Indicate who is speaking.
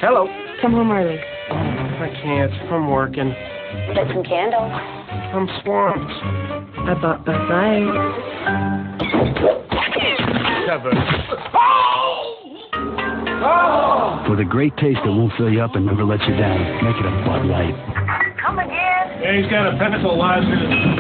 Speaker 1: Hello.
Speaker 2: Come home early.
Speaker 1: I can't. I'm working.
Speaker 2: Lit some candles.
Speaker 1: I'm swamped.
Speaker 2: I bought Bud Light.
Speaker 1: Kevin.
Speaker 3: With a great taste that won't fill you up and never let you down, make it a Bud Light.
Speaker 2: Come again?
Speaker 1: Yeah, he's got a pencil lodged in his